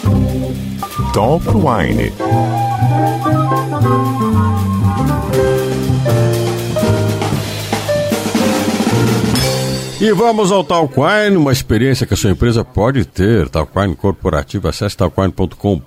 Top Wine. E vamos ao Talk Wine, uma experiência que a sua empresa pode ter. Talk Wine Corporativo, acesse talkwine.com.br.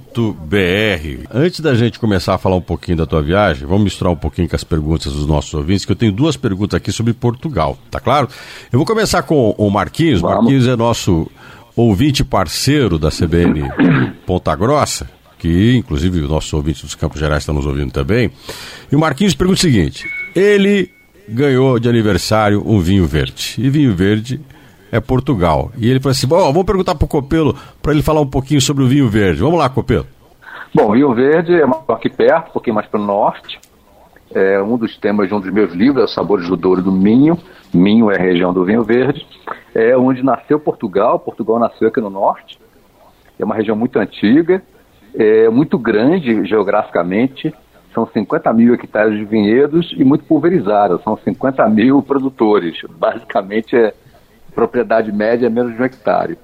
Antes da gente começar a falar um pouquinho da tua viagem, vamos misturar um pouquinho com as perguntas dos nossos ouvintes, que eu tenho duas perguntas aqui sobre Portugal, tá claro? Eu vou começar com o Marquinhos. Vamos. Marquinhos é nosso ouvinte parceiro da CBN Ponta Grossa, que inclusive os nossos ouvintes dos Campos Gerais estão nos ouvindo também. E o Marquinhos pergunta o seguinte: ele ganhou de aniversário um vinho verde, e vinho verde é Portugal, e ele falou assim, bom, vamos perguntar para o Copelo para ele falar um pouquinho sobre o vinho verde. Vamos lá, Copelo. Bom, vinho verde é aqui perto, um pouquinho mais para o norte, é um dos temas de um dos meus livros, é o Sabores do Douro do Minho. Minho é a região do vinho verde, é onde nasceu Portugal nasceu aqui no norte, é uma região muito antiga, é muito grande geograficamente. São 50 mil hectares de vinhedos e muito pulverizada. São 50 mil produtores. Basicamente, propriedade média é menos de 1 hectare.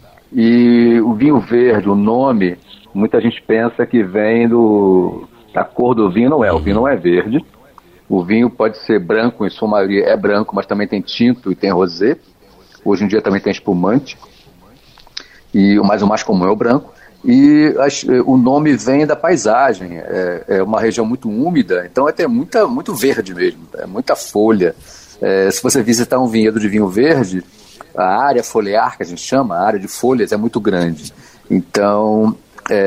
E o vinho verde, o nome, muita gente pensa que vem da cor do vinho. Não é. O vinho não é verde. O vinho pode ser branco, em sua maioria é branco, mas também tem tinto e tem rosé. Hoje em dia também tem espumante. Mas o mais comum é o branco. E o nome vem da paisagem, é uma região muito úmida, então tem muito verde mesmo, é muita folha. Se você visitar um vinhedo de vinho verde, a área foliar, que a gente chama, a área de folhas, é muito grande. Então,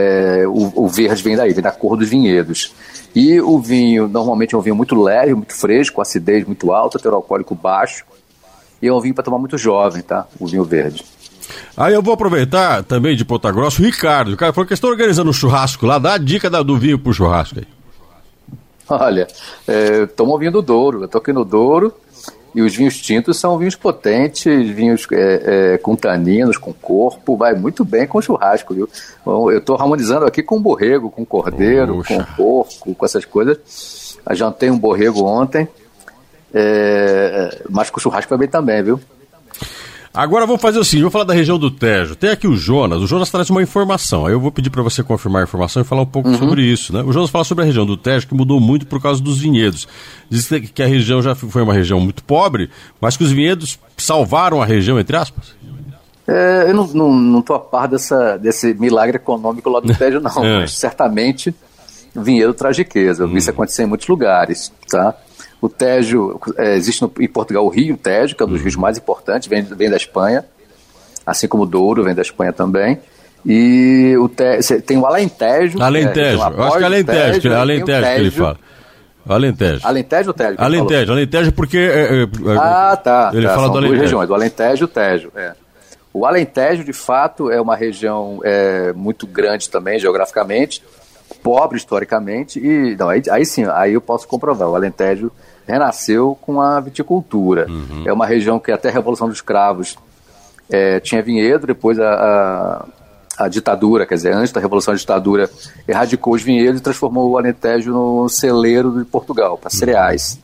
o verde vem daí, vem da cor dos vinhedos. E o vinho, normalmente é um vinho muito leve, muito fresco, acidez muito alta, teor alcoólico baixo, e é um vinho para tomar muito jovem, tá? O vinho verde. Aí eu vou aproveitar também de Ponta Grossa o Ricardo. O cara falou que estão organizando um churrasco lá. Dá a dica do vinho pro churrasco aí. Olha, estamos ouvindo do Douro. Eu estou aqui no Douro e os vinhos tintos são vinhos potentes, vinhos com taninos, com corpo. Vai muito bem com churrasco, viu? Bom, eu estou harmonizando aqui com borrego, com cordeiro, com porco, com essas coisas. Eu jantei um borrego ontem, mas com churrasco vai bem também, viu? Agora vamos fazer o seguinte, vou falar da região do Tejo. Tem aqui o Jonas traz uma informação, aí eu vou pedir para você confirmar a informação e falar um pouco sobre isso, né? O Jonas fala sobre a região do Tejo, que mudou muito por causa dos vinhedos. Diz que a região já foi uma região muito pobre, mas que os vinhedos salvaram a região, entre aspas. Eu não estou a par desse milagre econômico lá do Tejo, não, mas certamente o vinhedo traz riqueza. Eu vi isso acontecer em muitos lugares, tá? O Tejo, existe em Portugal o Rio Tejo, que é um dos rios mais importantes, vem da Espanha, assim como o Douro vem da Espanha também. E tem o Alentejo. Alentejo, eu acho que é Alentejo, que ele fala. Alentejo. Alentejo ou Tejo? Alentejo porque... tá. Ele fala são do Alentejo. Duas regiões, o Alentejo e o Tejo. O Alentejo, de fato, é uma região muito grande também, geograficamente, pobre historicamente, e não, aí sim, aí eu posso comprovar, o Alentejo renasceu com a viticultura. É uma região que até a Revolução dos Cravos tinha vinhedo, depois a ditadura, quer dizer, antes da Revolução da Ditadura, erradicou os vinhedos e transformou o Alentejo no celeiro de Portugal, para cereais.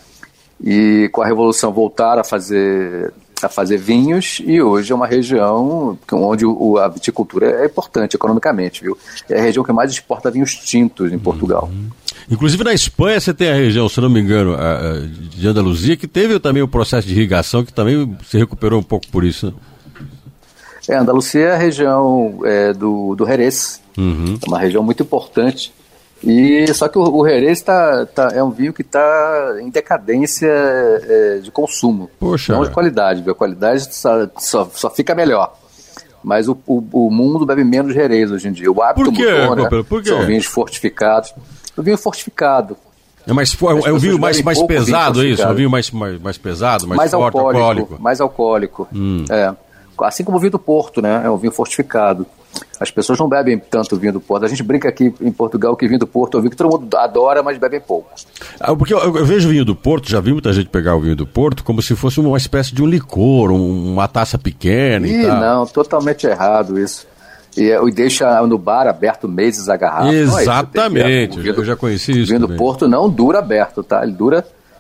E com a Revolução voltaram a fazer vinhos, e hoje é uma região onde a viticultura é importante economicamente, viu? É a região que mais exporta vinhos tintos em Portugal. Inclusive na Espanha você tem a região, se não me engano, de Andaluzia, que teve também o processo de irrigação, que também se recuperou um pouco por isso, né? Andaluzia é a região do Jerez, é uma região muito importante. E só que o Jerez é um vinho que está em decadência de consumo. Poxa. Não de qualidade, viu? A qualidade só fica melhor. Mas o mundo bebe menos Jerez hoje em dia. O hábito mudou, né? Por quê? São vinhos fortificados. O vinho fortificado. É um vinho mais pesado, é isso? É um vinho mais pesado, mais forte, alcoólico. Mais alcoólico. Assim como o vinho do Porto, né? É um vinho fortificado. As pessoas não bebem tanto vinho do Porto. A gente brinca aqui em Portugal que vinho do Porto é um vinho que todo mundo adora, mas bebem pouco. Porque eu vejo o vinho do Porto, já vi muita gente pegar o vinho do Porto como se fosse uma espécie de um licor, uma taça pequena e tal. Não, totalmente errado isso. E deixa no bar aberto meses a garrafa. Exatamente, eu já conheci isso. O vinho do Porto não dura aberto, tá? Ele dura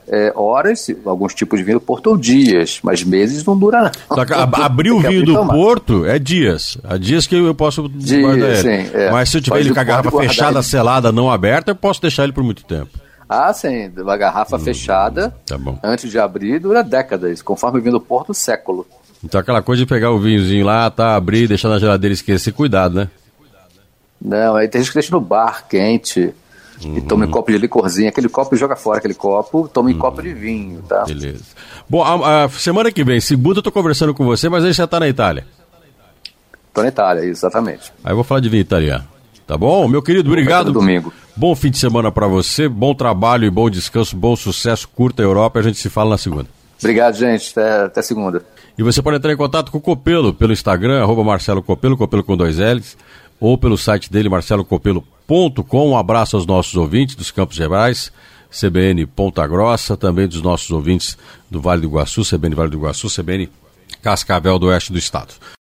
horas, alguns tipos de vinho do Porto, ou dias, mas meses não dura não. Abrir o vinho do Porto é dias. Há dias que eu posso guardar ele. Sim, mas se eu tiver ele com a garrafa fechada, selada, não aberta, eu posso deixar ele por muito tempo. Ah, sim, uma garrafa fechada, tá bom. Antes de abrir, dura décadas, conforme o vinho do Porto, século. Então aquela coisa de pegar o vinhozinho lá, abrir, deixar na geladeira e esquecer, cuidado, né? Não, aí tem gente que deixa no bar, quente, e toma um copo de licorzinho, aquele copo e joga fora aquele copo, toma um copo de vinho, tá? Beleza. Bom, a semana que vem, segunda, eu tô conversando com você, mas aí já tá na Itália. Tô na Itália, exatamente. Aí eu vou falar de vinho italiano. Tá bom? Meu querido, obrigado. Domingo. Bom fim de semana pra você, bom trabalho e bom descanso, bom sucesso, curta a Europa, a gente se fala na segunda. Obrigado, gente, até segunda. E você pode entrar em contato com o Copelo pelo Instagram, @MarceloCopelo, Copelo com 2 L's, ou pelo site dele, marcelocopelo.com. Um abraço aos nossos ouvintes dos Campos Gerais, CBN Ponta Grossa, também dos nossos ouvintes do Vale do Iguaçu, CBN Vale do Iguaçu, CBN Cascavel do Oeste do Estado.